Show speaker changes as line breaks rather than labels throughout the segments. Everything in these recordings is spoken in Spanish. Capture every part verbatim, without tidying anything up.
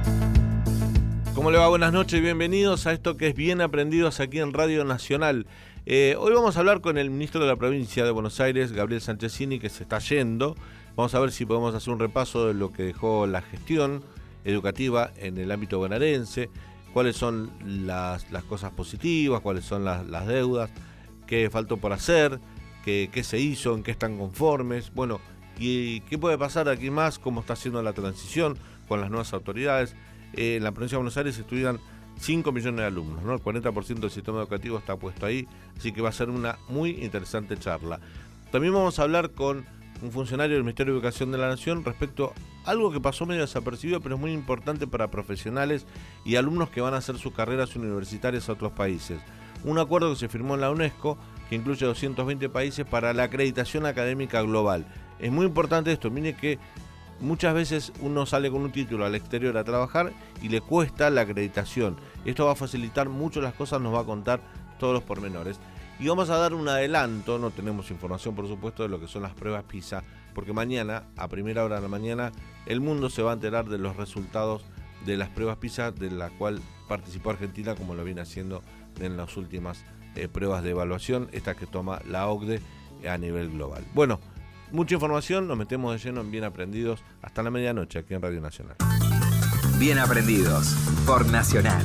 ¿Cómo le va? Buenas noches, bienvenidos a esto que es Bien Aprendidos aquí en Radio Nacional. Eh, hoy vamos a hablar con el ministro de la provincia de Buenos Aires, Gabriel Sanchezini, que se está yendo. Vamos a ver si podemos hacer un repaso de lo que dejó la gestión educativa en el ámbito bonaerense, cuáles son las, las cosas positivas, cuáles son las, las deudas, qué faltó por hacer, qué, qué se hizo, en qué están conformes, bueno, y qué puede pasar de aquí más, cómo está haciendo la transición con las nuevas autoridades. Eh, en la provincia de Buenos Aires estudian cinco millones de alumnos, ¿no? El cuarenta por ciento del sistema educativo está puesto ahí, así que va a ser una muy interesante charla. También vamos a hablar con un funcionario del Ministerio de Educación de la Nación respecto a algo que pasó medio desapercibido, pero es muy importante para profesionales y alumnos que van a hacer sus carreras universitarias a otros países. Un acuerdo que se firmó en la UNESCO, que incluye doscientos veinte países para la acreditación académica global. Es muy importante esto, mire que muchas veces uno sale con un título al exterior a trabajar y le cuesta la acreditación. Esto va a facilitar mucho las cosas, nos va a contar todos los pormenores. Y vamos a dar un adelanto, no tenemos información por supuesto de lo que son las pruebas PISA, porque mañana, a primera hora de la mañana, el mundo se va a enterar de los resultados de las pruebas PISA, de la cual participó Argentina, como lo viene haciendo en las últimas eh, pruebas de evaluación, estas que toma la O C D E a nivel global. Bueno, mucha información, nos metemos de lleno en Bien Aprendidos hasta la medianoche aquí en Radio Nacional.
Bien Aprendidos por Nacional.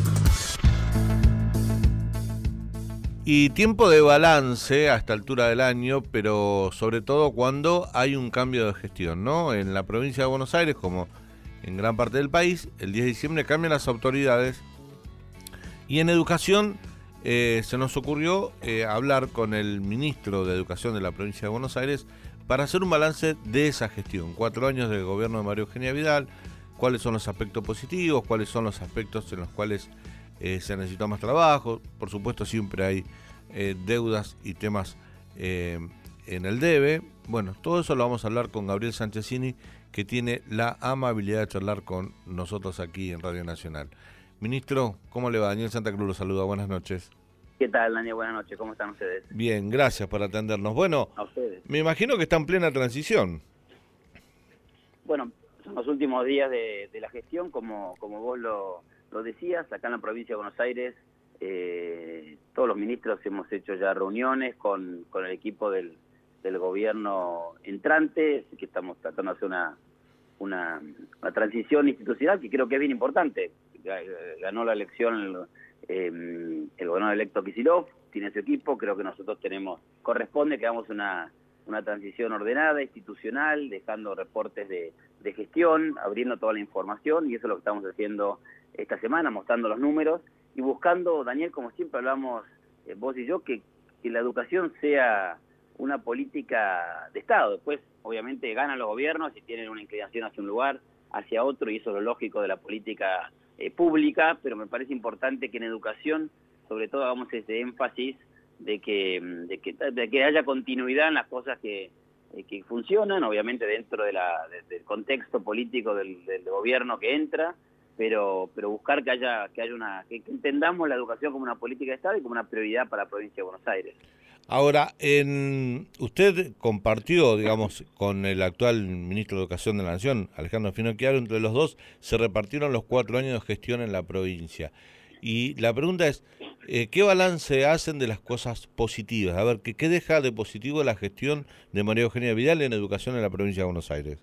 Y tiempo de balance a esta altura del año, pero sobre todo cuando hay un cambio de gestión, ¿no? En la provincia de Buenos Aires, como en gran parte del país, el diez de diciembre cambian las autoridades. Y en educación eh, se nos ocurrió eh, hablar con el ministro de Educación de la provincia de Buenos Aires para hacer un balance de esa gestión. Cuatro años del gobierno de María Eugenia Vidal, cuáles son los aspectos positivos, cuáles son los aspectos en los cuales eh, se necesitó más trabajo. Por supuesto siempre hay eh, deudas y temas eh, en el debe. Bueno, todo eso lo vamos a hablar con Gabriel Sanchezini, que tiene la amabilidad de charlar con nosotros aquí en Radio Nacional. Ministro, ¿cómo le va? Daniel Santa Cruz lo saluda, buenas noches.
¿Qué tal, Daniel? Buenas noches, ¿cómo están ustedes?
Bien, gracias por atendernos. Bueno,
a ustedes.
Me imagino que está en plena transición.
Bueno, son los últimos días de, de la gestión, como, como vos lo, lo decías, acá en la provincia de Buenos Aires, eh, todos los ministros hemos hecho ya reuniones con, con el equipo del, del gobierno entrante, así que estamos tratando de hacer una, una, una transición institucional que creo que es bien importante. Ganó la elección el, eh, el gobernador electo Kicillof, tiene su equipo, creo que nosotros tenemos, corresponde que hagamos una, una transición ordenada, institucional, dejando reportes de, de gestión, abriendo toda la información, y eso es lo que estamos haciendo esta semana, mostrando los números, y buscando, Daniel, como siempre hablamos eh, vos y yo, que, que la educación sea una política de Estado. Después, obviamente, ganan los gobiernos y tienen una inclinación hacia un lugar, hacia otro, y eso es lo lógico de la política eh, pública, pero me parece importante que en educación, sobre todo, hagamos ese énfasis de que, de que, de que haya continuidad en las cosas que, eh, que funcionan, obviamente dentro de la, de, del contexto político del, del gobierno que entra, pero pero buscar que haya que haya una que, que entendamos la educación como una política de Estado y como una prioridad para la provincia de Buenos Aires.
Ahora, en, usted compartió, digamos, con el actual ministro de Educación de la Nación, Alejandro Finocchiaro, entre los dos se repartieron los cuatro años de gestión en la provincia. Y la pregunta es, eh, ¿qué balance hacen de las cosas positivas? A ver, ¿qué, qué deja de positivo la gestión de María Eugenia Vidal en educación en la provincia de Buenos Aires?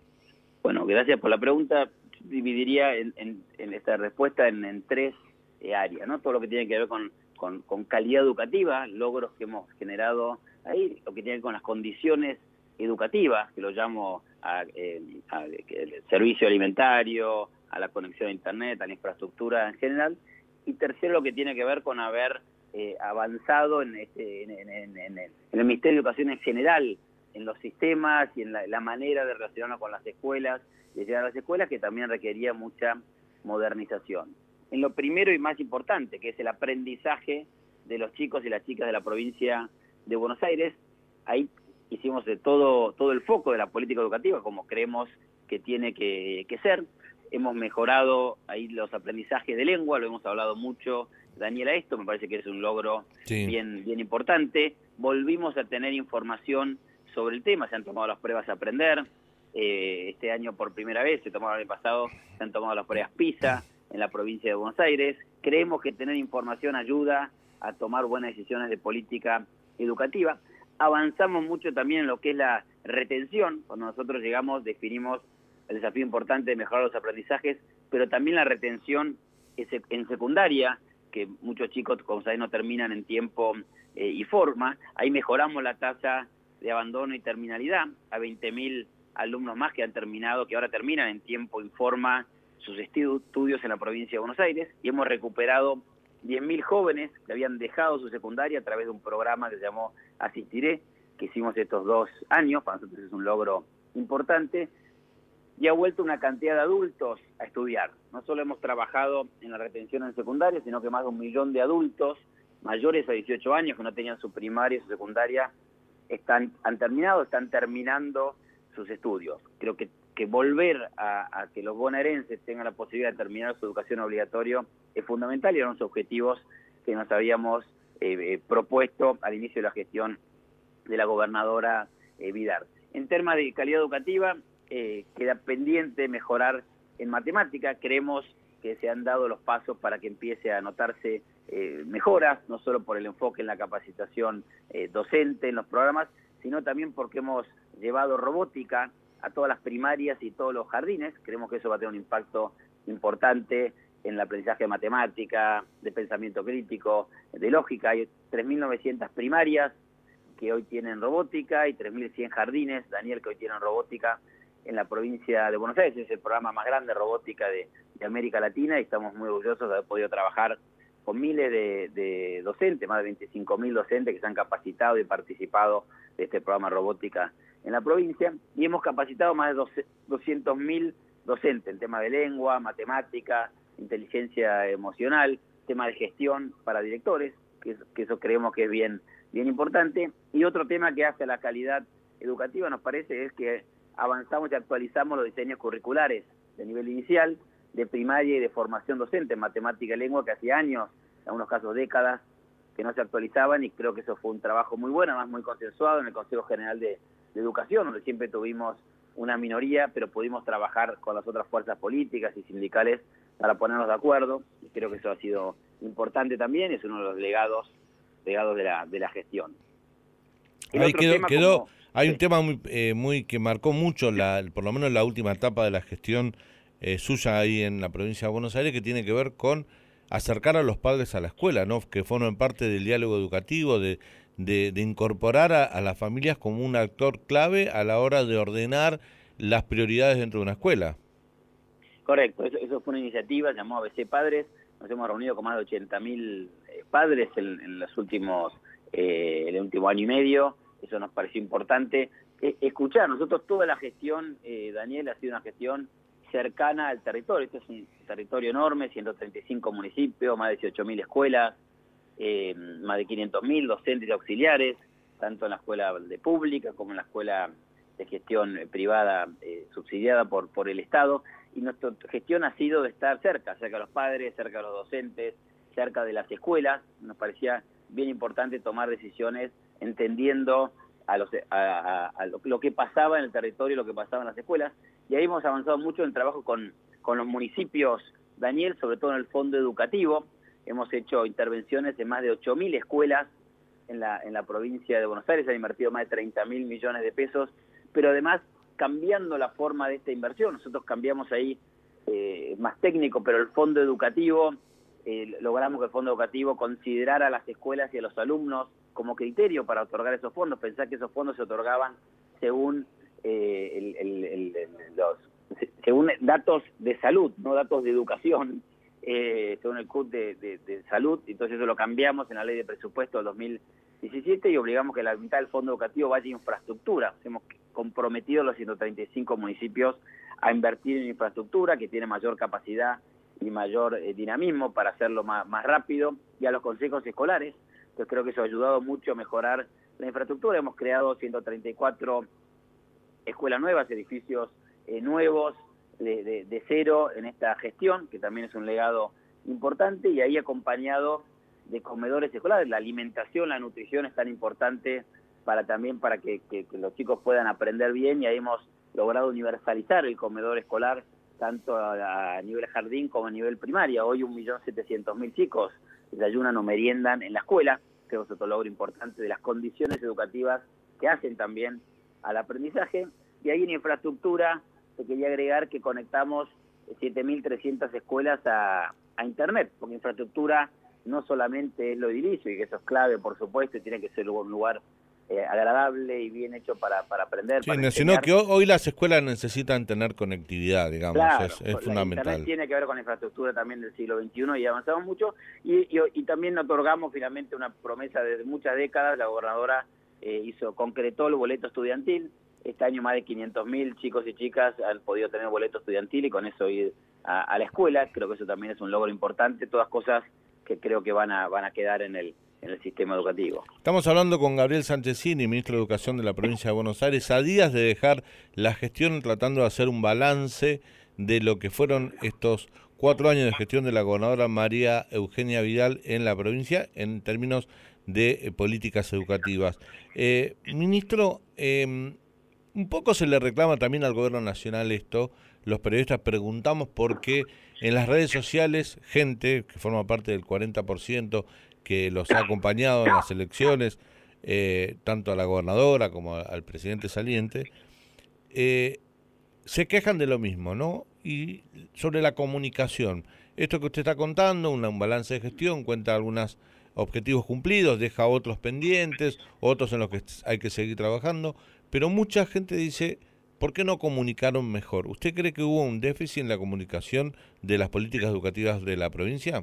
Bueno, gracias por la pregunta. Dividiría en, en, en esta respuesta en, en tres eh, áreas, ¿no? Todo lo que tiene que ver con, con, con calidad educativa, logros que hemos generado ahí, lo que tiene que ver con las condiciones educativas, que lo llamo a, eh, a, el servicio alimentario, a la conexión a Internet, a la infraestructura en general, y tercero, lo que tiene que ver con haber eh, avanzado en, este, en, en, en, en, el, en el Ministerio de Educación en general, en los sistemas y en la, la manera de relacionarnos con las escuelas, de llegar a las escuelas, que también requería mucha modernización. En lo primero y más importante, que es el aprendizaje de los chicos y las chicas de la provincia de Buenos Aires, ahí hicimos de todo, todo el foco de la política educativa, como creemos que tiene que, que ser. Hemos mejorado ahí los aprendizajes de lengua, lo hemos hablado mucho, Daniela, esto me parece que es un logro sí. bien, bien importante. Volvimos a tener información sobre el tema, se han tomado las pruebas a aprender, eh, este año por primera vez, se tomaron el año pasado, se han tomado las pruebas PISA en la provincia de Buenos Aires. Creemos que tener información ayuda a tomar buenas decisiones de política educativa. Avanzamos mucho también en lo que es la retención. Cuando nosotros llegamos definimos el desafío importante de mejorar los aprendizajes, pero también la retención en secundaria, que muchos chicos, como sabéis, no terminan en tiempo eh, y forma. Ahí mejoramos la tasa de abandono y terminalidad a veinte mil alumnos más que han terminado, que ahora terminan en tiempo y forma sus estudios en la provincia de Buenos Aires, y hemos recuperado diez mil jóvenes que habían dejado su secundaria a través de un programa que se llamó Asistiré, que hicimos estos dos años, para nosotros es un logro importante, y ha vuelto una cantidad de adultos a estudiar. No solo hemos trabajado en la retención en secundaria, sino que más de un millón de adultos mayores a dieciocho años que no tenían su primaria y su secundaria están, han terminado, están terminando sus estudios. Creo que, que volver a, a que los bonaerenses tengan la posibilidad de terminar su educación obligatoria es fundamental y eran los objetivos que nos habíamos eh, eh, propuesto al inicio de la gestión de la gobernadora eh, Vidar. En temas de calidad educativa, eh, queda pendiente mejorar en matemática. Creemos que se han dado los pasos para que empiece a notarse eh, mejoras, no solo por el enfoque en la capacitación eh, docente en los programas, sino también porque hemos llevado robótica a todas las primarias y todos los jardines. Creemos que eso va a tener un impacto importante en el aprendizaje de matemática, de pensamiento crítico, de lógica. Hay tres mil novecientas primarias que hoy tienen robótica y tres mil cien jardines, Daniel, que hoy tienen robótica en la provincia de Buenos Aires. Es el programa más grande de robótica de, de América Latina y estamos muy orgullosos de haber podido trabajar con miles de, de docentes, más de veinticinco mil docentes que se han capacitado y participado de este programa robótica en la provincia, y hemos capacitado más de doscientos mil docentes en tema de lengua, matemática, inteligencia emocional, tema de gestión para directores, que, que eso creemos que es bien, bien importante. Y otro tema que hace a la calidad educativa, nos parece, es que avanzamos y actualizamos los diseños curriculares de nivel inicial, de primaria y de formación docente en matemática y lengua, que hacía años, en algunos casos décadas, que no se actualizaban, y creo que eso fue un trabajo muy bueno, además muy consensuado en el Consejo General de, de Educación, donde siempre tuvimos una minoría, pero pudimos trabajar con las otras fuerzas políticas y sindicales para ponernos de acuerdo, y creo que eso ha sido importante también, es uno de los legados, legados de la, de la gestión.
El Ahí quedó, quedó como, hay sí. un tema muy, eh, muy que marcó mucho, la, por lo menos la última etapa de la gestión eh, suya ahí en la provincia de Buenos Aires, que tiene que ver con acercar a los padres a la escuela, ¿no? Que formen parte del diálogo educativo, de, de, de incorporar a, a las familias como un actor clave a la hora de ordenar las prioridades dentro de una escuela.
Correcto, eso, eso fue una iniciativa, llamó A B C Padres, nos hemos reunido con más de ochenta mil eh, padres en, en los últimos, eh, el último año y medio, eso nos pareció importante. Eh, escuchar, nosotros toda la gestión, eh, Daniel, ha sido una gestión cercana al territorio. Este es un territorio enorme, ciento treinta y cinco municipios, más de dieciocho mil escuelas, eh, más de quinientos mil docentes y auxiliares, tanto en la escuela de pública como en la escuela de gestión privada eh, subsidiada por, por el Estado, y nuestra gestión ha sido de estar cerca, cerca de los padres, cerca de los docentes, cerca de las escuelas. Nos parecía bien importante tomar decisiones entendiendo a, los, a, a, a lo, lo que pasaba en el territorio, lo que pasaba en las escuelas, y ahí hemos avanzado mucho en el trabajo con, con los municipios, Daniel, sobre todo en el fondo educativo. Hemos hecho intervenciones en más de ocho mil escuelas en la, en la provincia de Buenos Aires, han invertido más de treinta mil millones de pesos, pero además cambiando la forma de esta inversión. Nosotros cambiamos ahí, eh, más técnico, pero el fondo educativo, eh, logramos que el fondo educativo considerara a las escuelas y a los alumnos como criterio para otorgar esos fondos. Pensar que esos fondos se otorgaban según eh, el, el, el, el, los según datos de salud, no datos de educación, eh, según el C U T de, de, de salud. Entonces eso lo cambiamos en la ley de presupuesto del dos mil diecisiete y obligamos que la mitad del fondo educativo vaya a infraestructura. Hemos comprometido a los ciento treinta y cinco municipios a invertir en infraestructura que tiene mayor capacidad y mayor eh, dinamismo para hacerlo más, más rápido, y a los consejos escolares. Entonces creo que eso ha ayudado mucho a mejorar la infraestructura. Hemos creado ciento treinta y cuatro escuelas nuevas, edificios eh, nuevos de, de, de cero en esta gestión, que también es un legado importante, y ahí acompañado de comedores escolares. La alimentación, la nutrición es tan importante para también para que, que, que los chicos puedan aprender bien, y ahí hemos logrado universalizar el comedor escolar tanto a, a nivel jardín como a nivel primaria. Hoy un millón setecientos mil chicos desayunan o meriendan en la escuela. Creo que es otro logro importante de las condiciones educativas que hacen también al aprendizaje. Y ahí en infraestructura te quería agregar que conectamos siete mil trescientas escuelas a, a Internet, porque infraestructura no solamente es lo edilicio, y que eso es clave, por supuesto, y tiene que ser un lugar eh, agradable y bien hecho para, para aprender.
Sí,
para
no, sino que hoy, hoy las escuelas necesitan tener conectividad, digamos,
claro,
es, es
la
fundamental.
Internet tiene que ver con la infraestructura también del siglo veintiuno y avanzamos mucho, y, y, y también otorgamos finalmente una promesa de muchas décadas. La gobernadora eh, hizo concretó el boleto estudiantil. Este año más de quinientos mil chicos y chicas han podido tener boleto estudiantil y con eso ir a, a la escuela. Creo que eso también es un logro importante, todas cosas que creo que van a van a quedar en el en el sistema educativo.
Estamos hablando con Gabriel Sanchezini, ministro de Educación de la provincia de Buenos Aires, a días de dejar la gestión, tratando de hacer un balance de lo que fueron estos cuatro años de gestión de la gobernadora María Eugenia Vidal en la provincia en términos de eh, políticas educativas. Eh, ministro, eh, un poco se le reclama también al gobierno nacional esto. Los periodistas preguntamos por qué en las redes sociales, gente que forma parte del cuarenta por ciento que los ha acompañado en las elecciones, eh, tanto a la gobernadora como al presidente saliente, eh, se quejan de lo mismo, ¿no? Y sobre la comunicación. Esto que usted está contando, una, un balance de gestión, cuenta algunos objetivos cumplidos, deja otros pendientes, otros en los que hay que seguir trabajando, pero mucha gente dice, ¿por qué no comunicaron mejor? ¿Usted cree que hubo un déficit en la comunicación de las políticas educativas de la provincia?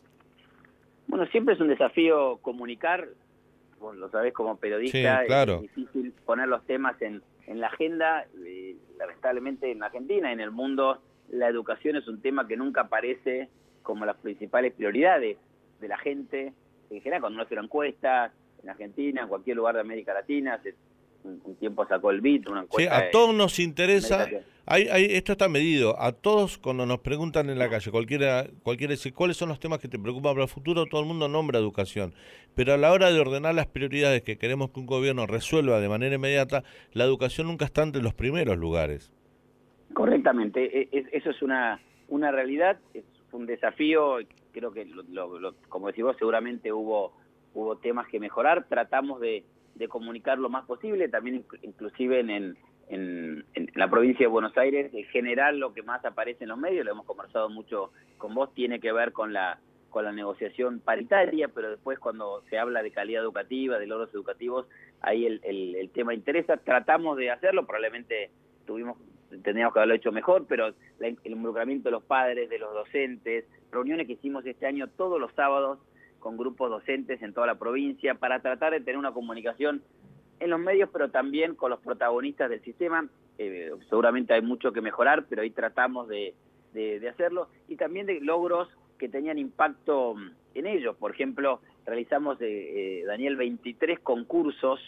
Bueno, siempre es un desafío comunicar, vos lo sabés como periodista,
sí, claro.
Es difícil poner los temas en, en la agenda. Eh, lamentablemente en Argentina, en el mundo, la educación es un tema que nunca aparece como las principales prioridades de la gente. En general, cuando uno hace una encuesta, en Argentina, en cualquier lugar de América Latina, se un tiempo sacó el B I T, una encuesta.
Sí, a todos nos interesa, hay, hay, esto está medido, a todos cuando nos preguntan en la calle, cualquiera cualquiera dice, ¿cuáles son los temas que te preocupan para el futuro? Todo el mundo nombra educación, pero a la hora de ordenar las prioridades que queremos que un gobierno resuelva de manera inmediata, la educación nunca está entre los primeros lugares.
Correctamente, es, eso es una, una realidad, es un desafío, creo que, lo, lo, lo, como decís vos, seguramente hubo, hubo temas que mejorar, tratamos de de comunicar lo más posible, también inclusive en, en, en, en la provincia de Buenos Aires, en general lo que más aparece en los medios, lo hemos conversado mucho con vos, tiene que ver con la con la negociación paritaria, pero después cuando se habla de calidad educativa, de logros educativos, ahí el, el, el tema interesa, tratamos de hacerlo, probablemente tuvimos tendríamos que haberlo hecho mejor, pero la, el involucramiento de los padres, de los docentes, reuniones que hicimos este año todos los sábados, con grupos docentes en toda la provincia, para tratar de tener una comunicación en los medios, pero también con los protagonistas del sistema. Eh, seguramente hay mucho que mejorar, pero ahí tratamos de, de, de hacerlo, y también de logros que tenían impacto en ellos. Por ejemplo, realizamos, eh, eh, Daniel, veintitrés concursos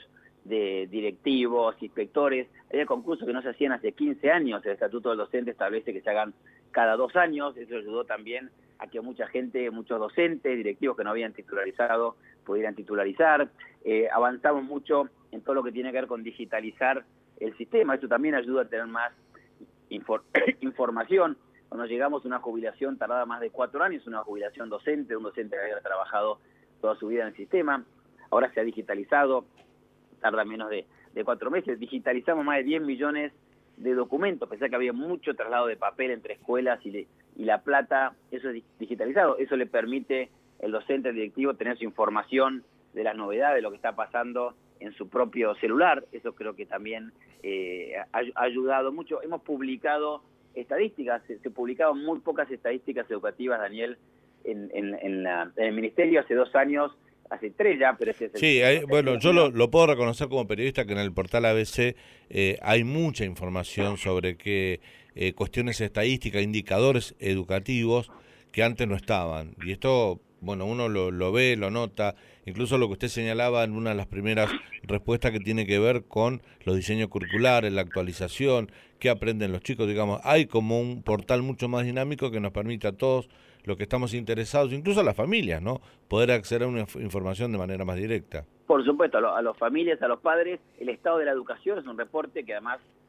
de directivos, inspectores. Hay concursos que no se hacían hace quince años, el Estatuto del Docente establece que se hagan cada dos años, eso ayudó también a que mucha gente, muchos docentes, directivos que no habían titularizado, pudieran titularizar. Eh, avanzamos mucho en todo lo que tiene que ver con digitalizar el sistema, eso también ayuda a tener más infor información. Cuando llegamos a una jubilación tardada más de cuatro años, una jubilación docente, un docente que había trabajado toda su vida en el sistema, ahora se ha digitalizado, tarda menos de, de cuatro meses, digitalizamos más de diez millones de documentos, pensé que había mucho traslado de papel entre escuelas y, le, y La Plata, eso es digitalizado, eso le permite al docente, al directivo, tener su información de las novedades, de lo que está pasando en su propio celular, eso creo que también eh, ha, ha ayudado mucho. Hemos publicado estadísticas, se, se publicaban muy pocas estadísticas educativas, Daniel, en, en, en, la, en el Ministerio hace dos años, hace tres ya, pero ese es el...
Sí, hay, bueno, yo lo, lo puedo reconocer como periodista que en el portal A B C eh, hay mucha información sobre que eh, cuestiones estadísticas, indicadores educativos que antes no estaban. Y esto, bueno, uno lo, lo ve, lo nota, incluso lo que usted señalaba en una de las primeras respuestas que tiene que ver con los diseños curriculares, la actualización, qué aprenden los chicos, digamos, hay como un portal mucho más dinámico que nos permite a todos los que estamos interesados, incluso a las familias, ¿no?, poder acceder a una información de manera más directa.
Por supuesto, a, lo, a las familias, a los padres, el estado de la educación es un reporte que además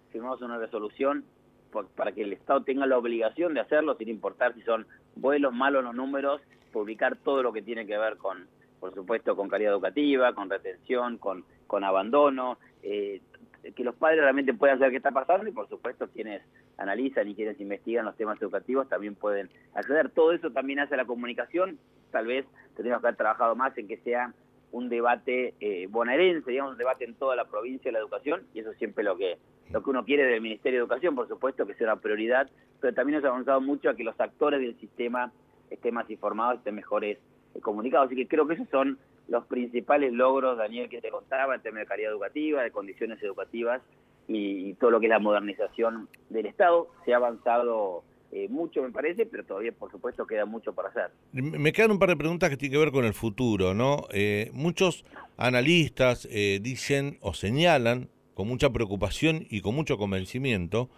firmamos una resolución por, para que el Estado tenga la obligación de hacerlo, sin importar si son buenos, malos los números, publicar todo lo que tiene que ver con, por supuesto, con calidad educativa, con retención, con, con abandono, eh, que los padres realmente puedan saber qué está pasando y, por supuesto, quienes analizan y quienes investigan los temas educativos también pueden acceder. Todo eso también hace la comunicación. Tal vez tendríamos que haber trabajado más en que sea un debate eh, bonaerense, digamos, un debate en toda la provincia de la educación, y eso es siempre lo que lo que uno quiere del Ministerio de Educación, por supuesto, que sea una prioridad, pero también nos ha avanzado mucho a que los actores del sistema estén más informados, estén mejores eh, comunicados. Así que creo que esos son los principales logros, Daniel, que te contaba en términos de calidad educativa, de condiciones educativas y, y todo lo que es la modernización del Estado. Se ha avanzado eh, mucho, me parece, pero todavía, por supuesto, queda mucho por hacer.
Me quedan un par de preguntas que tienen que ver con el futuro, ¿no? Eh, muchos analistas eh, dicen o señalan con mucha preocupación y con mucho convencimiento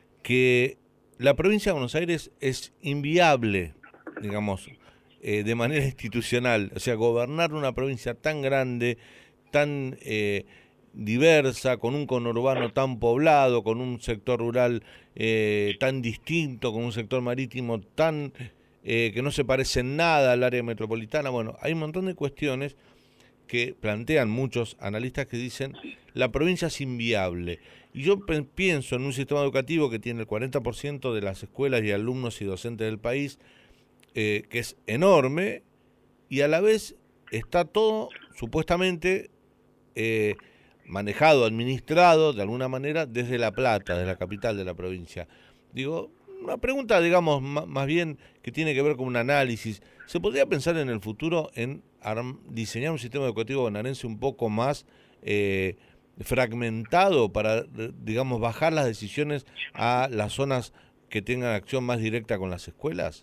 que la provincia de Buenos Aires es inviable, digamos, eh, de manera institucional. O sea, gobernar una provincia tan grande, tan eh, diversa, con un conurbano tan poblado, con un sector rural eh, tan distinto, con un sector marítimo tan eh, que no se parece en nada al área metropolitana. Bueno, hay un montón de cuestiones que plantean muchos analistas que dicen la provincia es inviable. Y yo pe- pienso en un sistema educativo que tiene el cuarenta por ciento de las escuelas y alumnos y docentes del país, eh, que es enorme, y a la vez está todo supuestamente eh, manejado, administrado de alguna manera desde La Plata, desde la capital de la provincia. Digo, una pregunta, digamos, m- más bien que tiene que ver con un análisis. ¿Se podría pensar en el futuro en arm- diseñar un sistema educativo bonaerense un poco más eh, fragmentado para, digamos, bajar las decisiones a las zonas que tengan acción más directa con las escuelas?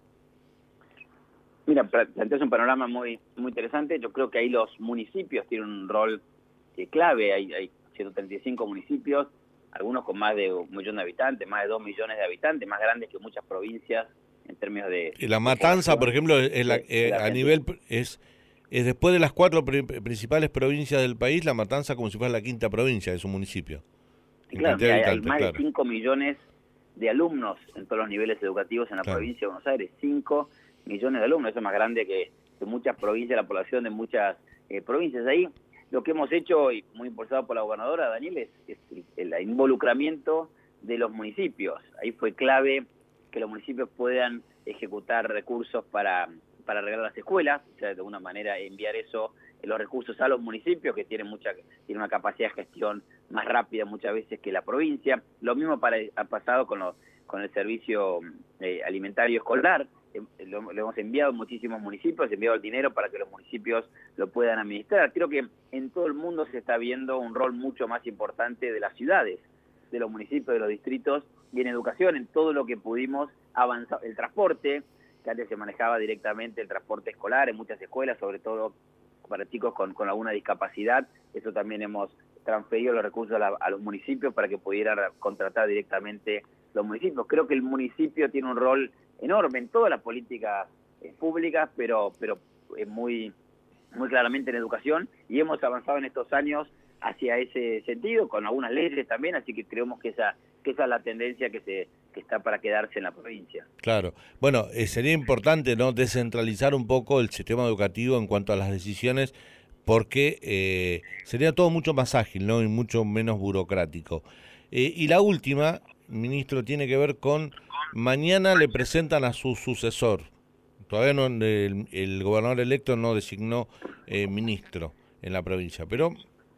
Mira, planteas un panorama muy muy interesante. Yo creo que ahí los municipios tienen un rol eh, clave. Hay, hay ciento treinta y cinco municipios, algunos con más de un millón de habitantes, más de dos millones de habitantes, más grandes que muchas provincias en términos de...
Y la Matanza, por ejemplo, es la, eh, a nivel es es después de las cuatro pri- principales provincias del país, la Matanza como si fuera la quinta provincia de su municipio.
En claro, hay, hay más claro. de cinco millones de alumnos en todos los niveles educativos en la claro. provincia de Buenos Aires. cinco millones de alumnos, eso es más grande que, que muchas provincias, la población de muchas eh, provincias. Ahí lo que hemos hecho, y muy impulsado por la gobernadora, Daniel, es, es el, el involucramiento de los municipios. Ahí fue clave que los municipios puedan ejecutar recursos para, para arreglar las escuelas, o sea, de alguna manera enviar eso, los recursos a los municipios, que tienen mucha tienen una capacidad de gestión más rápida muchas veces que la provincia. Lo mismo para, ha pasado con, los, con el servicio eh, alimentario escolar. Lo, lo hemos enviado a muchísimos municipios, enviado el dinero para que los municipios lo puedan administrar. Creo que en todo el mundo se está viendo un rol mucho más importante de las ciudades, de los municipios, de los distritos, y en educación, en todo lo que pudimos avanzar. El transporte, que antes se manejaba directamente el transporte escolar en muchas escuelas, sobre todo para chicos con, con alguna discapacidad, eso también hemos transferido los recursos a, la, a los municipios para que pudieran contratar directamente los municipios. Creo que el municipio tiene un rol enorme en todas las políticas eh, públicas, pero pero eh, muy muy claramente en educación, y hemos avanzado en estos años hacia ese sentido, con algunas leyes también, así que creemos que esa que esa es la tendencia que se que está para quedarse en la provincia.
Claro. Bueno, eh, sería importante, ¿no?, descentralizar un poco el sistema educativo en cuanto a las decisiones, porque eh, sería todo mucho más ágil, ¿no?, y mucho menos burocrático. Eh, y la última, ministro, tiene que ver con mañana le presentan a su sucesor. Todavía no, el, el gobernador electo no designó eh, ministro en la provincia, pero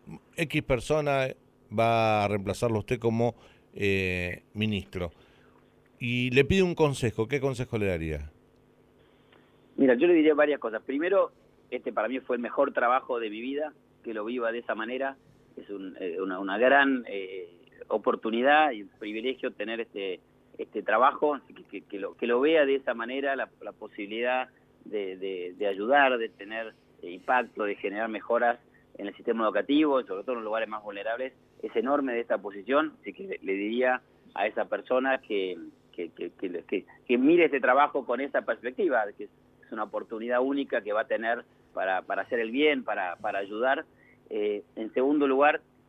X persona va a reemplazarlo a usted como eh, ministro. Y le pide un consejo. ¿Qué consejo le daría?
Mira, yo le diría varias cosas. Primero, este para mí fue el mejor trabajo de mi vida, que lo viva de esa manera. Es un, eh, una, una gran eh, oportunidad y un privilegio tener este este trabajo, que, que, que, lo, que lo vea de esa manera, la, la posibilidad de, de, de ayudar, de tener impacto, de generar mejoras en el sistema educativo, sobre todo en los lugares más vulnerables, es enorme de esta posición. Así que le, le diría a esa persona que que, que, que, que, que mire este trabajo con esa perspectiva, que es una oportunidad única que va a tener para, para hacer el bien, para, para ayudar. Eh, en segundo lugar,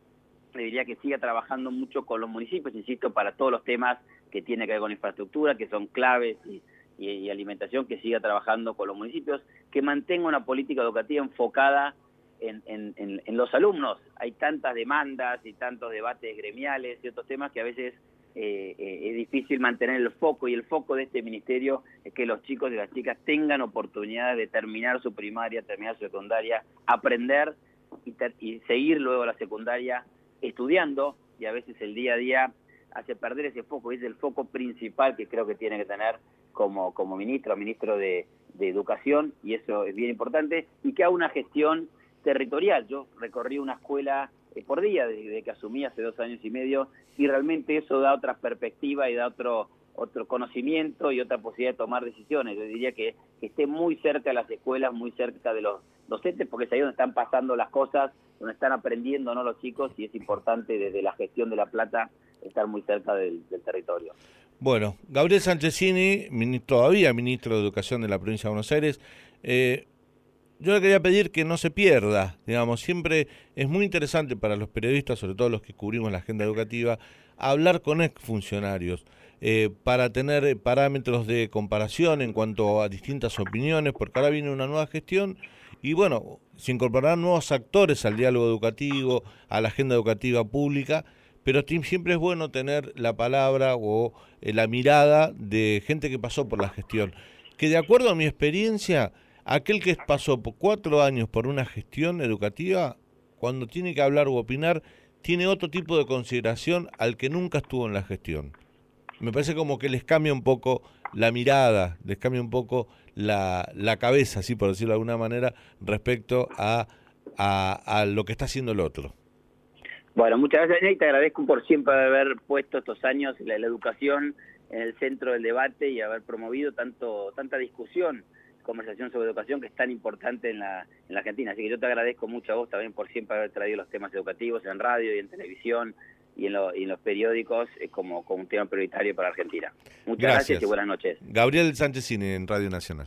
le diría que siga trabajando mucho con los municipios, insisto, para todos los temas que tienen que ver con infraestructura, que son claves, y, y, y alimentación, que siga trabajando con los municipios, que mantenga una política educativa enfocada en, en, en, en los alumnos. Hay tantas demandas y tantos debates gremiales y otros temas que a veces eh, eh, es difícil mantener el foco, y el foco de este ministerio es que los chicos y las chicas tengan oportunidades de terminar su primaria, terminar su secundaria, aprender y, ter y seguir luego la secundaria estudiando, y a veces el día a día hace perder ese foco, y es el foco principal que creo que tiene que tener como, como ministro, ministro de, de Educación, y eso es bien importante, y que haga una gestión territorial. Yo recorrí una escuela eh, por día desde que asumí hace dos años y medio, y realmente eso da otra perspectiva y da otro otro conocimiento y otra posibilidad de tomar decisiones. Yo diría que, que esté muy cerca de las escuelas, muy cerca de los docentes, porque es ahí donde están pasando las cosas, donde están aprendiendo, ¿no?, los chicos, y es importante desde la gestión de La Plata estar muy cerca del, del territorio.
Bueno, Gabriel Sanchezini, ministro, todavía ministro de Educación de la provincia de Buenos Aires, eh, yo le quería pedir que no se pierda, digamos, siempre es muy interesante para los periodistas, sobre todo los que cubrimos la agenda educativa, hablar con exfuncionarios, eh, para tener parámetros de comparación en cuanto a distintas opiniones, porque ahora viene una nueva gestión y bueno, se incorporarán nuevos actores al diálogo educativo, a la agenda educativa pública, pero siempre es bueno tener la palabra o eh, la mirada de gente que pasó por la gestión, que de acuerdo a mi experiencia, aquel que pasó por cuatro años por una gestión educativa, cuando tiene que hablar u opinar, tiene otro tipo de consideración al que nunca estuvo en la gestión. Me parece como que les cambia un poco la mirada, les cambia un poco la, la cabeza, así por decirlo de alguna manera, respecto a, a, a lo que está haciendo el otro.
Bueno, muchas gracias, y te agradezco por siempre haber puesto estos años la, la educación en el centro del debate y haber promovido tanto tanta discusión, conversación sobre educación, que es tan importante en la, en la Argentina. Así que yo te agradezco mucho a vos también por siempre haber traído los temas educativos en radio y en televisión y en, lo, y en los periódicos eh, como, como un tema prioritario para Argentina. Muchas gracias, gracias y buenas noches.
Gabriel Sanchezini en Radio Nacional.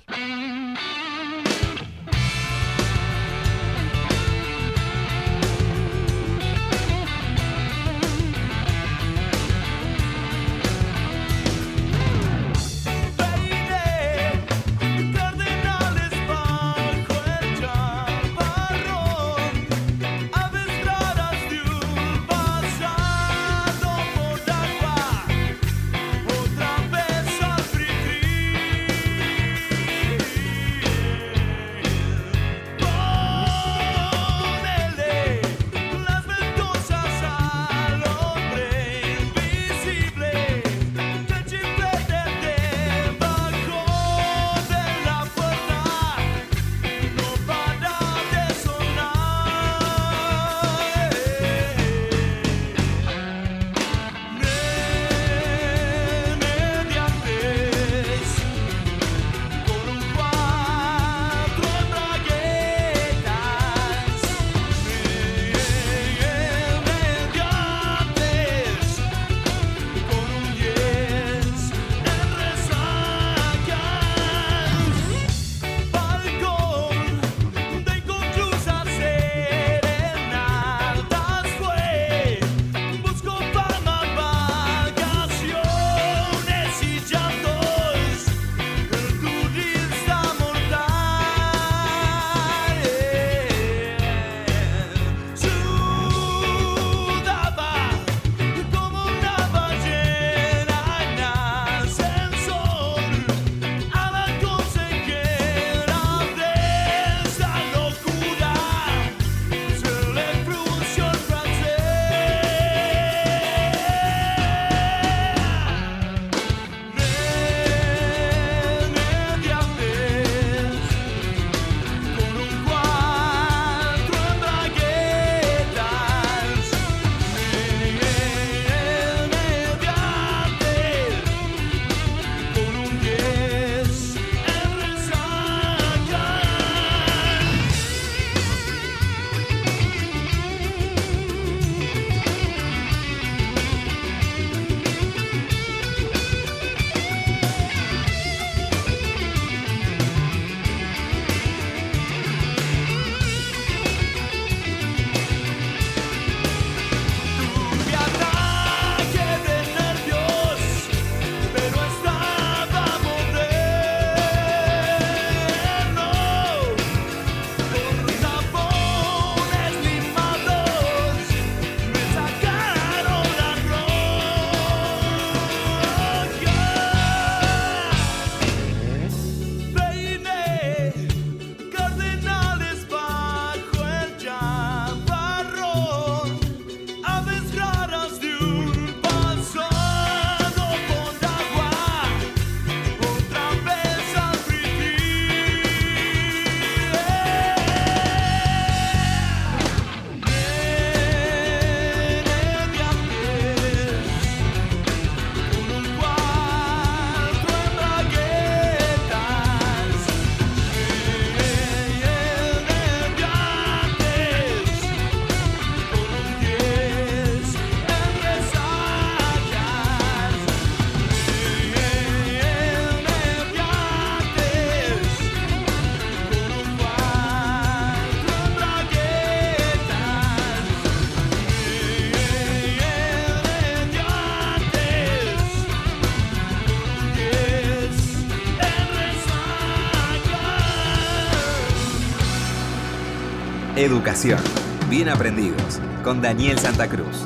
Educación. Bien aprendidos. Con Daniel Santa Cruz.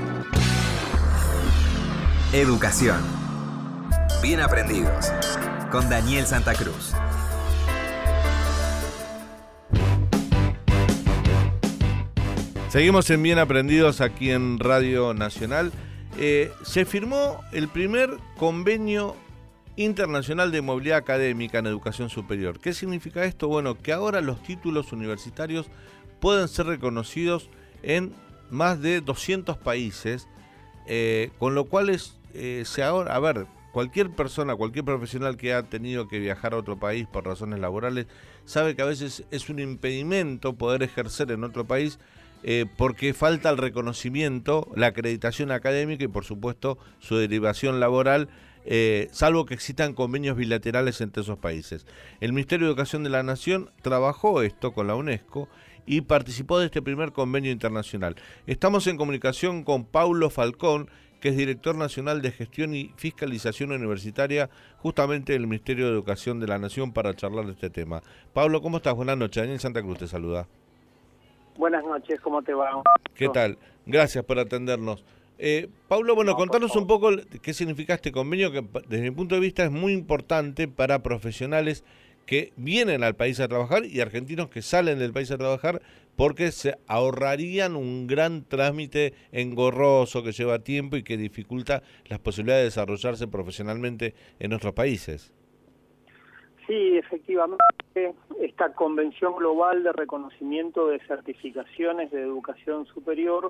Educación. Bien aprendidos. Con Daniel Santa Cruz.
Seguimos en Bien Aprendidos aquí en Radio Nacional. Eh, se firmó el primer convenio internacional de movilidad académica en educación superior. ¿Qué significa esto? Bueno, que ahora los títulos universitarios pueden ser reconocidos en más de doscientos países, eh, con lo cual es, eh, se ahora, a ver, cualquier persona, cualquier profesional que ha tenido que viajar a otro país por razones laborales, sabe que a veces es un impedimento poder ejercer en otro país eh, porque falta el reconocimiento, la acreditación académica y por supuesto su derivación laboral, eh, salvo que existan convenios bilaterales entre esos países. El Ministerio de Educación de la Nación trabajó esto con la UNESCO y participó de este primer convenio internacional. Estamos en comunicación con Paulo Falcón, que es director nacional de Gestión y Fiscalización Universitaria, justamente del Ministerio de Educación de la Nación, para charlar de este tema. Pablo, ¿cómo estás? Buenas noches. Daniel Santa Cruz te saluda.
Buenas noches, ¿cómo te va?
¿Qué tal? Gracias por atendernos. Eh, Pablo, bueno, no, contanos un poco qué significa este convenio, que desde mi punto de vista es muy importante para profesionales que vienen al país a trabajar y argentinos que salen del país a trabajar, porque se ahorrarían un gran trámite engorroso que lleva tiempo y que dificulta las posibilidades de desarrollarse profesionalmente en nuestros países.
Sí, efectivamente, esta Convención Global de Reconocimiento de Certificaciones de Educación Superior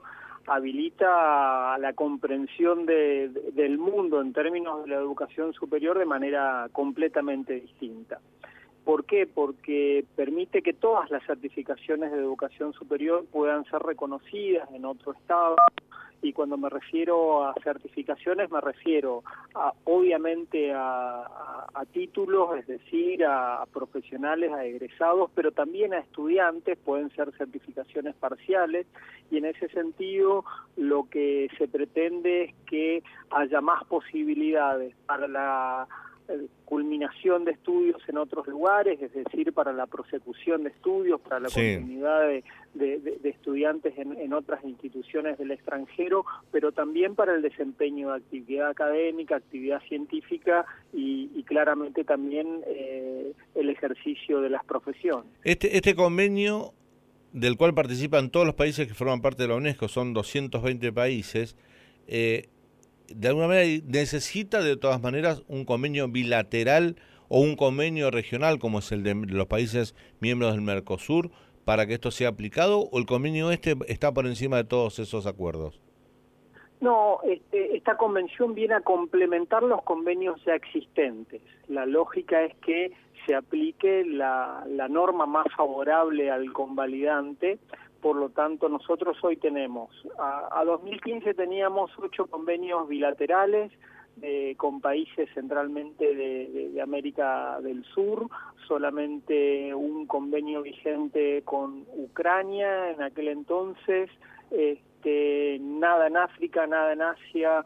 habilita la comprensión de, de, del mundo en términos de la educación superior de manera completamente distinta. ¿Por qué? Porque permite que todas las certificaciones de educación superior puedan ser reconocidas en otro estado, y cuando me refiero a certificaciones me refiero a, obviamente a, a, a títulos, es decir, a, a profesionales, a egresados, pero también a estudiantes, pueden ser certificaciones parciales, y en ese sentido lo que se pretende es que haya más posibilidades para la culminación de estudios en otros lugares, es decir, para la prosecución de estudios, para la sí. continuidad de, de, de estudiantes en, en otras instituciones del extranjero, pero también para el desempeño de actividad académica, actividad científica y, y claramente también eh, el ejercicio de las profesiones.
Este, este convenio, del cual participan todos los países que forman parte de la UNESCO, son doscientos veinte países, eh, de alguna manera necesita de todas maneras un convenio bilateral o un convenio regional como es el de los países miembros del Mercosur para que esto sea aplicado, o el convenio este está por encima de todos esos acuerdos.
No, este, esta convención viene a complementar los convenios ya existentes. La lógica es que se aplique la, la norma más favorable al convalidante. Por lo tanto, nosotros hoy tenemos, a, a dos mil quince teníamos ocho convenios bilaterales eh, con países centralmente de, de, de América del Sur, solamente un convenio vigente con Ucrania en aquel entonces, este, nada en África, nada en Asia,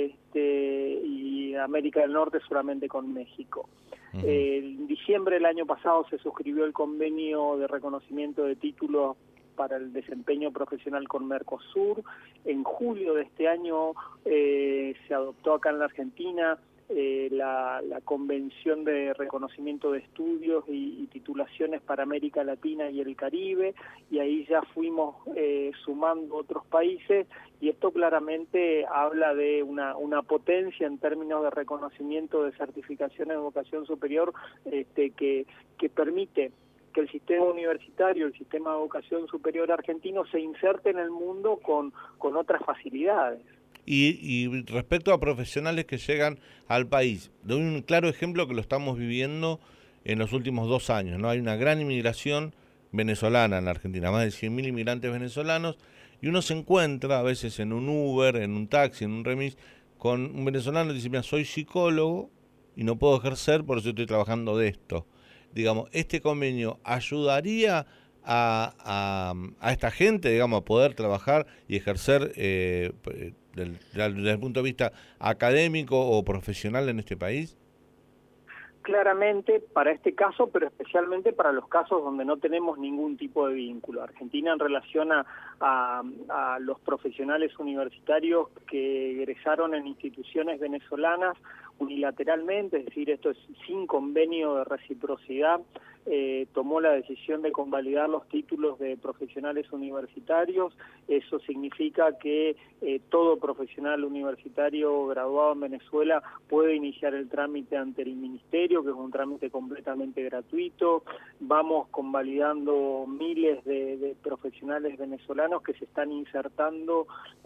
este, y América del Norte solamente con México. Uh-huh. Eh, en diciembre del año pasado se suscribió el convenio de reconocimiento de títulos para el desempeño profesional con Mercosur. En julio de este año eh, se adoptó acá en la Argentina eh, la, la Convención de Reconocimiento de Estudios y, y Titulaciones para América Latina y el Caribe, y ahí ya fuimos eh, sumando otros países, y esto claramente habla de una, una potencia en términos de reconocimiento de certificación en educación superior este, que, que permite que el sistema universitario, el sistema de educación superior argentino se inserte en el mundo con, con otras facilidades.
Y, y respecto a profesionales que llegan al país, doy un claro ejemplo que lo estamos viviendo en los últimos dos años, ¿no? Hay una gran inmigración venezolana en la Argentina, más de cien mil inmigrantes venezolanos, y uno se encuentra a veces en un Uber, en un taxi, en un remis, con un venezolano que dice, mira, soy psicólogo y no puedo ejercer, por eso estoy trabajando de esto. Digamos, ¿este convenio ayudaría a, a, a esta gente, digamos, a poder trabajar y ejercer eh, del, desde el punto de vista académico o profesional en este país?
claramente para este caso, pero especialmente para los casos donde no tenemos ningún tipo de vínculo. Argentina, en relación a, a, a los profesionales universitarios que egresaron en instituciones venezolanas unilateralmente, es decir, esto es sin convenio de reciprocidad, eh, tomó la decisión de convalidar los títulos de profesionales universitarios. Eso significa que eh, todo profesional universitario graduado en Venezuela puede iniciar el trámite ante el Ministerio, que es un trámite completamente gratuito. Vamos convalidando miles de, de profesionales venezolanos que se están insertando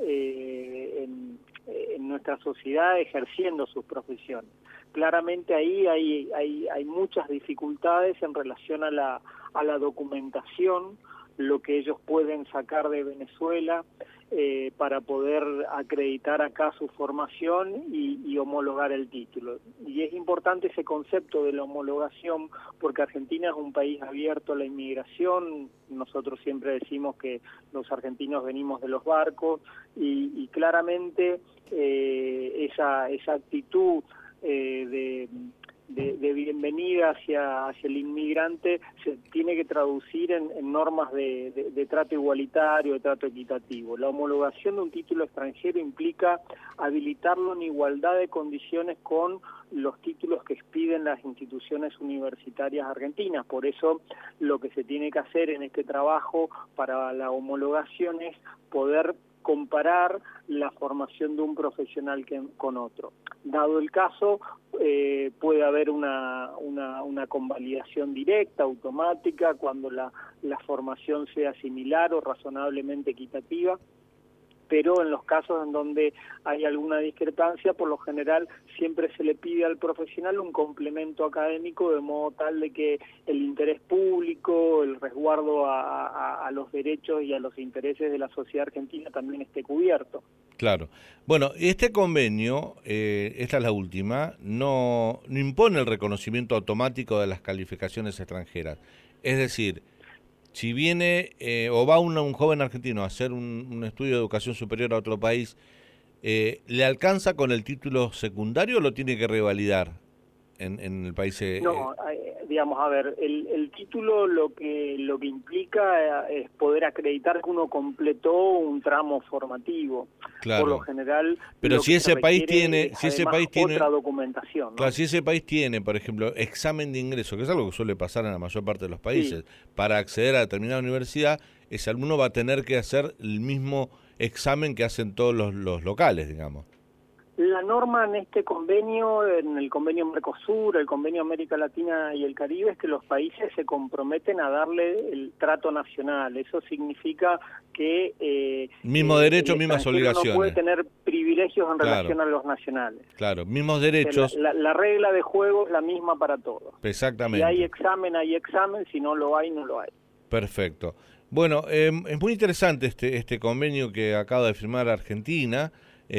eh, en, en nuestra sociedad, ejerciendo sus profesiones. Claramente ahí hay, hay, hay muchas dificultades en relación a la, a la documentación, lo que ellos pueden sacar de Venezuela eh, para poder acreditar acá su formación y, y homologar el título. Y es importante ese concepto de la homologación, porque Argentina es un país abierto a la inmigración. Nosotros siempre decimos que los argentinos venimos de los barcos y, y claramente eh, esa, esa actitud eh, de... De, de bienvenida hacia, hacia el inmigrante se tiene que traducir en, en normas de, de, de trato igualitario, de trato equitativo. La homologación de un título extranjero implica habilitarlo en igualdad de condiciones con los títulos que expiden las instituciones universitarias argentinas. Por eso lo que se tiene que hacer en este trabajo para la homologación es poder comparar la formación de un profesional que, con otro. Dado el caso, eh, puede haber una, una, una convalidación directa, automática, cuando la, la formación sea similar o razonablemente equitativa, pero en los casos en donde hay alguna discrepancia, por lo general siempre se le pide al profesional un complemento académico de modo tal de que el interés público, el resguardo a, a, a los derechos y a los intereses de la sociedad argentina también esté cubierto.
Claro. Bueno, este convenio, eh, esta es la última, no, no impone el reconocimiento automático de las calificaciones extranjeras. Es decir, si viene eh, o va una, un joven argentino a hacer un, un estudio de educación superior a otro país, eh, ¿le alcanza con el título secundario o lo tiene que revalidar en, en el país? Eh,
no, eh, digamos, a ver, el, el título lo que lo que implica es poder acreditar que uno completó un tramo formativo.
Claro.
Por lo general,
pero
lo
si
que
ese país tiene,
es,
si ese
además,
país tiene
otra documentación, ¿no?
Claro, si ese país tiene, por ejemplo, examen de ingreso, que es algo que suele pasar en la mayor parte de los países, sí, para acceder a determinada universidad, ese alumno va a tener que hacer el mismo examen que hacen todos los, los locales, digamos.
La norma en este convenio, en el convenio Mercosur, el convenio América Latina y el Caribe, es que los países se comprometen a darle el trato nacional. Eso significa que... Eh,
Mismo
eh,
derecho, mismas obligaciones.
No puede tener privilegios en
claro,
relación a los nacionales.
Claro, mismos derechos.
La, la, la regla de juego es la misma para todos.
Exactamente.
Si hay examen, hay examen. Si no lo hay, no lo hay.
Perfecto. Bueno, eh, es muy interesante este, este convenio que acaba de firmar Argentina.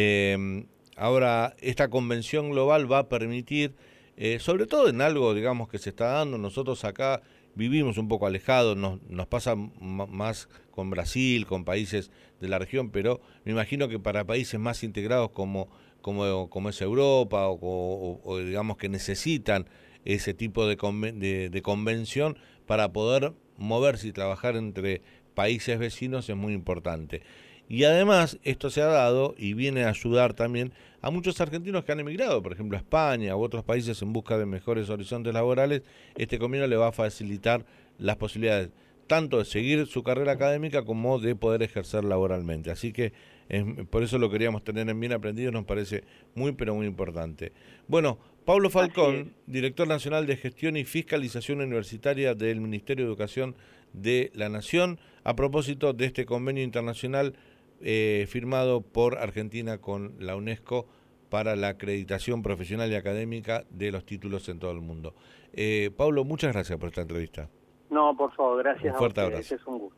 Eh, Ahora, esta convención global va a permitir, eh, sobre todo en algo, digamos, que se está dando, nosotros acá vivimos un poco alejados, nos, nos pasa m- más con Brasil, con países de la región, pero me imagino que para países más integrados como, como, como es Europa o, o, o digamos que necesitan ese tipo de, conven- de, de convención para poder moverse y trabajar entre países vecinos es muy importante. Y además esto se ha dado y viene a ayudar también a muchos argentinos que han emigrado, por ejemplo a España u otros países en busca de mejores horizontes laborales. Este convenio le va a facilitar las posibilidades tanto de seguir su carrera académica como de poder ejercer laboralmente. Así que eh, por eso lo queríamos tener en Bien Aprendidos, nos parece muy pero muy importante. Bueno, Pablo Falcón, director nacional de Gestión y Fiscalización Universitaria del Ministerio de Educación de la Nación, a propósito de este convenio internacional Eh, firmado por Argentina con la UNESCO para la acreditación profesional y académica de los títulos en todo el mundo. Eh, Pablo, muchas gracias por esta entrevista.
No, por favor, gracias.
Un fuerte
a ustedes,
abrazo.
es un gusto.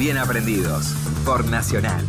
Bien aprendidos por Nacional.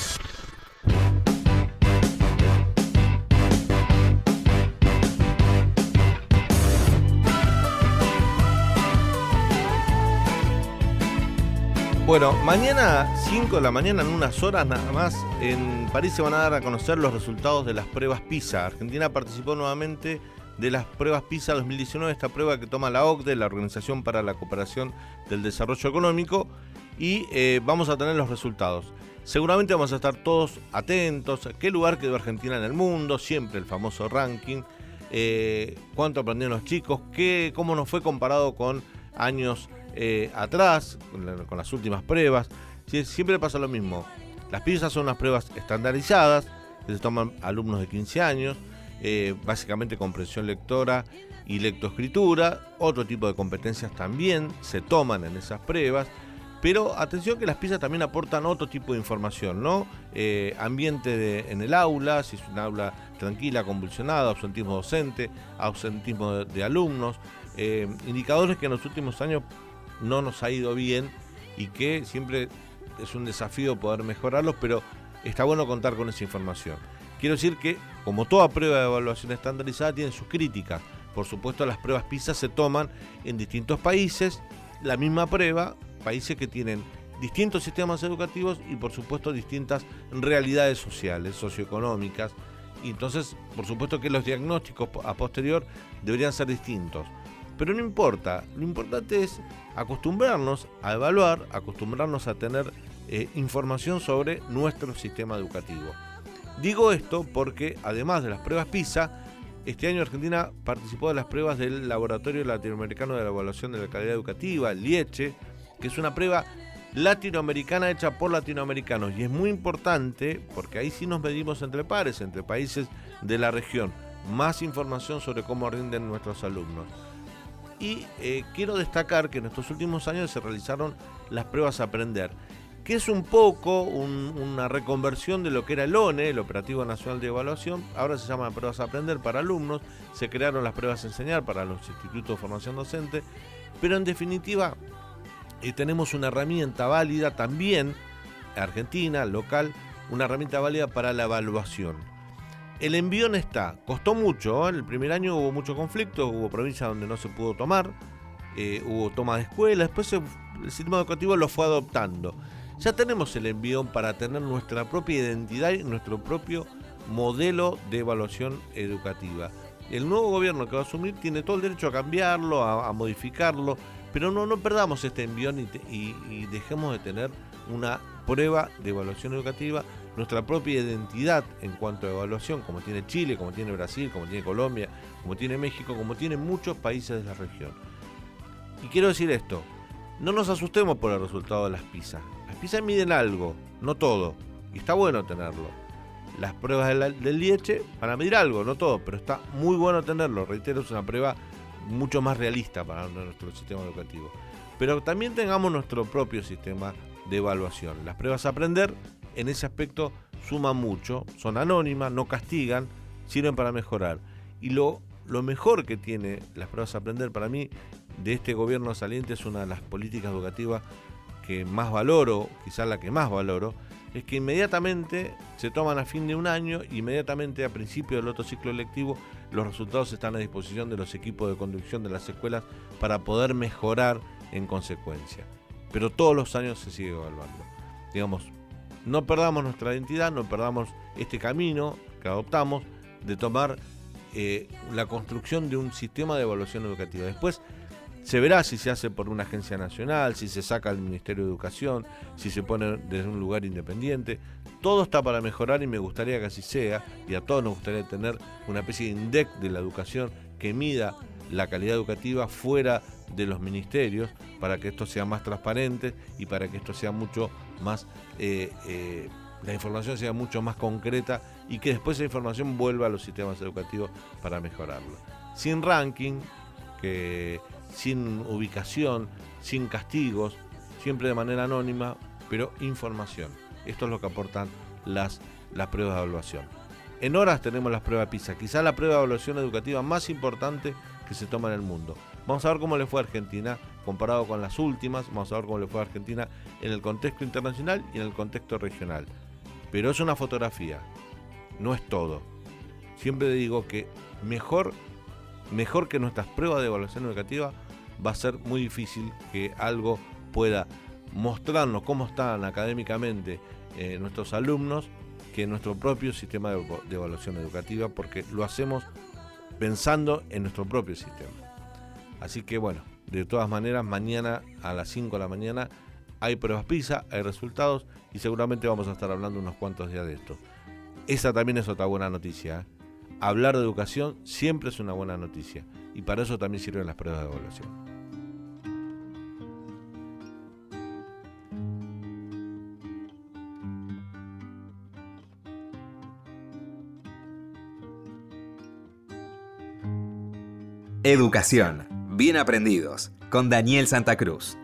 Bueno, mañana cinco de la mañana, en unas horas nada más, en París se van a dar a conocer los resultados de las pruebas PISA. Argentina participó nuevamente de las pruebas PISA dos mil diecinueve, esta prueba que toma la O C D E, la Organización para la Cooperación del Desarrollo Económico, y eh, vamos a tener los resultados. Seguramente vamos a estar todos atentos a qué lugar quedó Argentina en el mundo, siempre el famoso ranking, eh, cuánto aprendieron los chicos, qué, cómo nos fue comparado con años Eh, atrás, con, la, con las últimas pruebas. Sí, siempre pasa lo mismo. Las PISA son unas pruebas estandarizadas que se toman alumnos de quince años, eh, básicamente comprensión lectora y lectoescritura. Otro tipo de competencias también se toman en esas pruebas, pero atención que las PISA también aportan otro tipo de información, ¿no? Eh, ambiente de, en el aula, si es un aula tranquila, convulsionada, absentismo docente, absentismo de, de alumnos, eh, indicadores que en los últimos años no nos ha ido bien y que siempre es un desafío poder mejorarlos, pero está bueno contar con esa información. Quiero decir que, como toda prueba de evaluación estandarizada, tiene sus críticas. Por supuesto, las pruebas PISA se toman en distintos países, la misma prueba, países que tienen distintos sistemas educativos y, por supuesto, distintas realidades sociales, socioeconómicas, y entonces, por supuesto que los diagnósticos a posterior deberían ser distintos. Pero no importa, lo importante es acostumbrarnos a evaluar, acostumbrarnos a tener eh, información sobre nuestro sistema educativo. Digo esto porque, además de las pruebas PISA, este año Argentina participó de las pruebas del Laboratorio Latinoamericano de la Evaluación de la Calidad Educativa, el LIECHE, que es una prueba latinoamericana hecha por latinoamericanos, y es muy importante porque ahí sí nos medimos entre pares, entre países de la región, más información sobre cómo rinden nuestros alumnos. Y eh, quiero destacar que en estos últimos años se realizaron las pruebas Aprender, que es un poco un, una reconversión de lo que era el O N E, el Operativo Nacional de Evaluación. Ahora se llama Pruebas Aprender para alumnos, se crearon las pruebas Enseñar para los institutos de formación docente, pero en definitiva eh, tenemos una herramienta válida también, argentina, local, una herramienta válida para la evaluación. El envión está, costó mucho, ¿eh? El primer año hubo mucho conflicto, hubo provincias donde no se pudo tomar, eh, hubo toma de escuelas, después se, el sistema educativo lo fue adoptando. Ya tenemos el envión para tener nuestra propia identidad y nuestro propio modelo de evaluación educativa. El nuevo gobierno que va a asumir tiene todo el derecho a cambiarlo, a, a modificarlo, pero no, no perdamos este envión y, te, y, y dejemos de tener una prueba de evaluación educativa, nuestra propia identidad en cuanto a evaluación, como tiene Chile, como tiene Brasil, como tiene Colombia, como tiene México, como tienen muchos países de la región. Y quiero decir esto, no nos asustemos por el resultado de las PISA. Las PISA miden algo, no todo, y está bueno tenerlo. Las pruebas del, del LIECHE para medir algo, no todo, pero está muy bueno tenerlo. Reitero, es una prueba mucho más realista para nuestro sistema educativo. Pero también tengamos nuestro propio sistema de evaluación. Las pruebas Aprender en ese aspecto suman mucho, son anónimas, no castigan, sirven para mejorar. Y lo, lo mejor que tiene las pruebas Aprender para mí de este gobierno saliente, es una de las políticas educativas que más valoro, quizás la que más valoro, es que inmediatamente se toman a fin de un año, inmediatamente a principio del otro ciclo lectivo, los resultados están a disposición de los equipos de conducción de las escuelas para poder mejorar en consecuencia. Pero todos los años se sigue evaluando. Digamos, no perdamos nuestra identidad, no perdamos este camino que adoptamos de tomar eh, la construcción de un sistema de evaluación educativa. Después se verá si se hace por una agencia nacional, si se saca del Ministerio de Educación, si se pone desde un lugar independiente. Todo está para mejorar y me gustaría que así sea, y a todos nos gustaría tener una especie de INDEC de la educación que mida la calidad educativa fuera de los ministerios, para que esto sea más transparente y para que esto sea mucho más, eh, eh, la información sea mucho más concreta y que después esa información vuelva a los sistemas educativos para mejorarlo. Sin ranking, que, sin ubicación, sin castigos, siempre de manera anónima, pero información. Esto es lo que aportan las, las pruebas de evaluación. En horas tenemos las pruebas PISA, quizás la prueba de evaluación educativa más importante que se toma en el mundo. Vamos a ver cómo le fue a Argentina comparado con las últimas. Vamos a ver cómo le fue a Argentina en el contexto internacional y en el contexto regional. Pero es una fotografía, no es todo. Siempre digo que mejor, mejor que nuestras pruebas de evaluación educativa va a ser muy difícil que algo pueda mostrarnos cómo están académicamente eh, nuestros alumnos que nuestro propio sistema de, de evaluación educativa, porque lo hacemos pensando en nuestro propio sistema. Así que bueno, de todas maneras, mañana a las cinco de la mañana hay pruebas PISA, hay resultados y seguramente vamos a estar hablando unos cuantos días de esto. Esa también es otra buena noticia, ¿eh? Hablar de educación siempre es una buena noticia y para eso también sirven las pruebas de evaluación.
Educación. Bien aprendidos. Con Daniel Santa Cruz.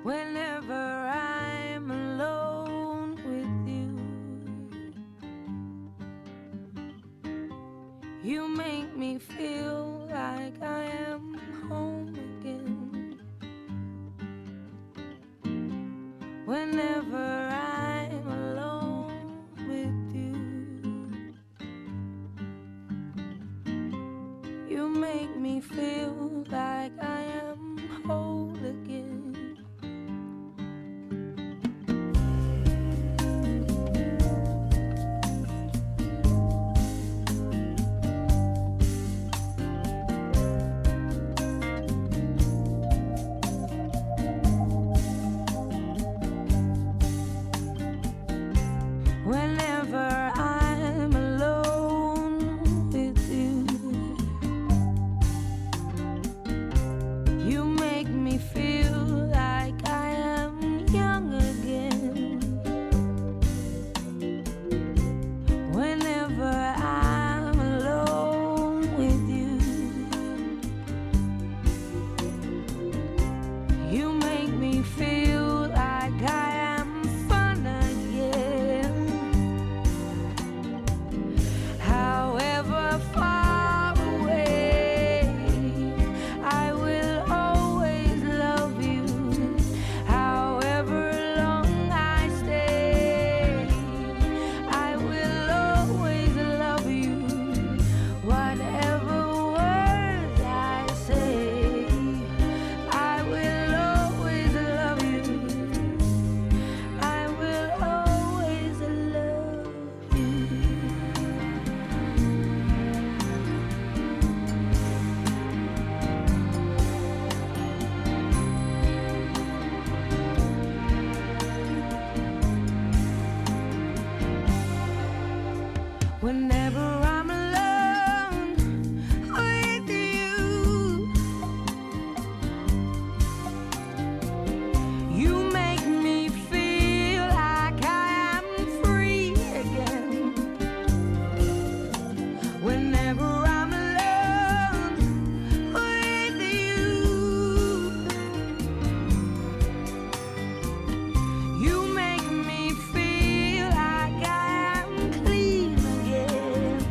You make me feel like I am clean again.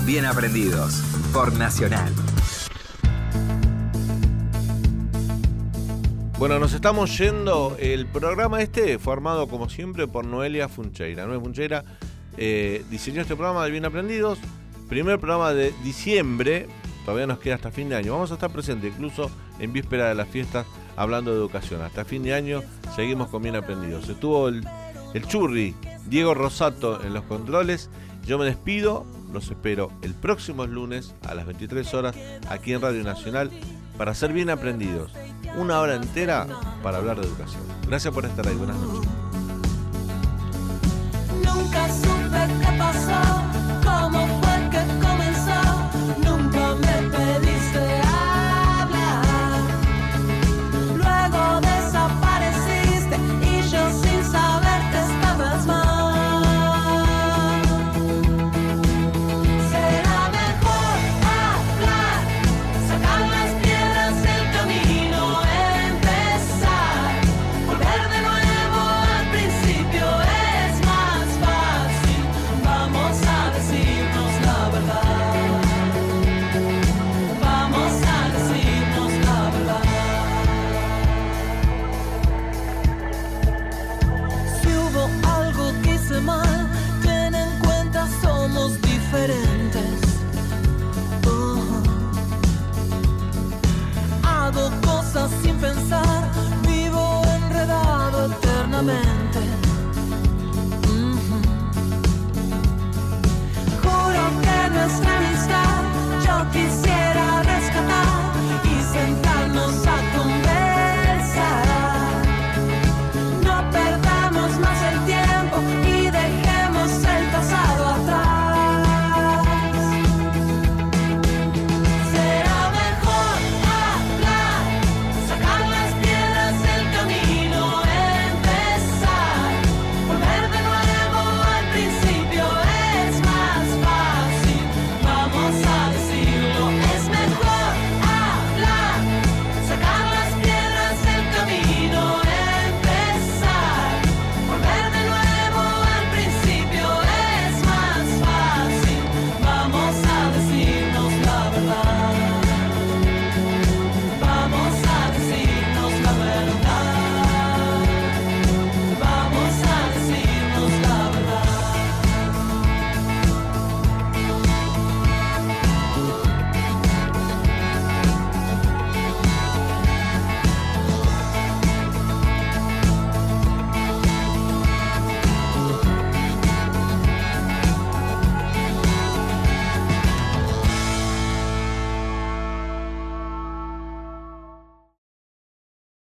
Bien aprendidos, por Nacional.
Bueno, nos estamos yendo. El programa este fue armado como siempre por Noelia Funcheira. Noelia Funcheira eh, diseñó este programa de Bien Aprendidos. Primer programa de diciembre. Todavía nos queda hasta fin de año. Vamos a estar presentes incluso en víspera de las fiestas hablando de educación. Hasta fin de año seguimos con Bien Aprendidos. Estuvo el, el Churri, Diego Rosato en los controles. Yo me despido. Los espero el próximo lunes a las veintitrés horas aquí en Radio Nacional para ser Bien Aprendidos. Una hora entera para hablar de educación. Gracias por estar ahí. Buenas noches.
Nunca supe qué pasó, cómo fue que comenzó. Nunca me pediste hablar. Luego desapareciste y yo sin saber que estabas mal. Será mejor hablar, sacar las piedras del camino, empezar, volver de nuevo al principio es más fácil. Vamos a decirnos la verdad. Vamos a decirnos la verdad. Si hubo algo que hice mal, ten en cuenta somos diferentes. Oh. Hago cosas sin pensar, vivo enredado eternamente.